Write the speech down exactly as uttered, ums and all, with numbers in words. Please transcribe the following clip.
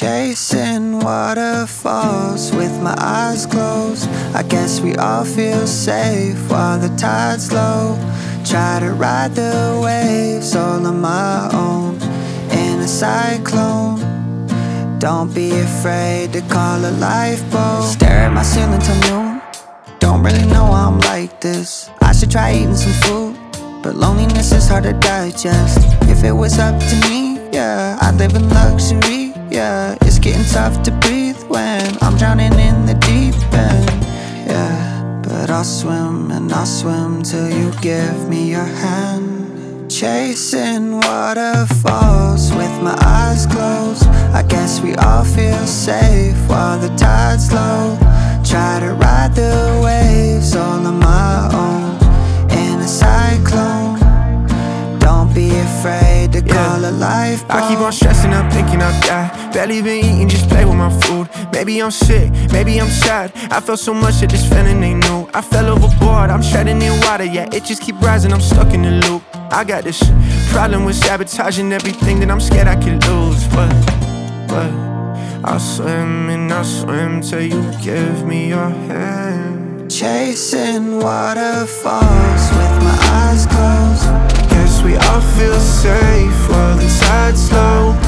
Chasing waterfalls with my eyes closed. I guess we all feel safe while the tide's low. Try to ride the waves all on my own in a cyclone. Don't be afraid to call a lifeboat. Stare at my ceiling till noon. Don't really know why I'm like this. I should try eating some food, but loneliness is hard to digest. If it was up to me, yeah, I'd live in luxury, yeah. It's getting tough to breathe when I'm drowning in the deep end, yeah. But I'll swim and I'll swim till you give me your hand. Chasing waterfalls with my eyes closed. I guess we all feel safe while the tide's low. Try to ride the waves all on my own in a cyclone. Don't be afraid to call yeah. a lifeboat. I keep on stressing, I'm thinking I'll die. Barely been eating, just play with my food. Maybe I'm sick, maybe I'm sad. I felt so much that this feeling ain't new. I fell overboard, I'm treading in water. Yeah, it just keep rising, I'm stuck in the loop. I got this problem with sabotaging everything that I'm scared I could lose. But, but I'll swim and I'll swim till you give me your hand. Chasing waterfalls with my eyes closed. Guess we all feel safe while the tide's low.